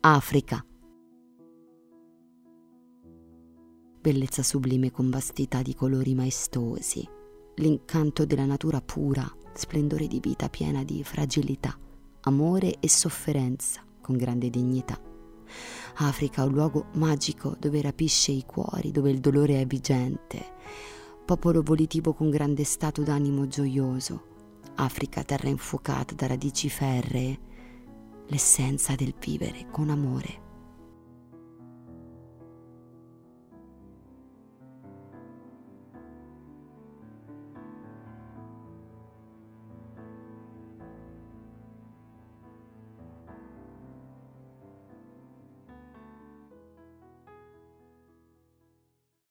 Africa. Bellezza sublime con vastità di colori maestosi, l'incanto della natura pura, splendore di vita piena di fragilità, amore e sofferenza con grande dignità. Africa è un luogo magico dove rapisce i cuori, dove il dolore è vigente, popolo volitivo con grande stato d'animo gioioso. Africa, terra infuocata da radici ferree, l'essenza del vivere con amore.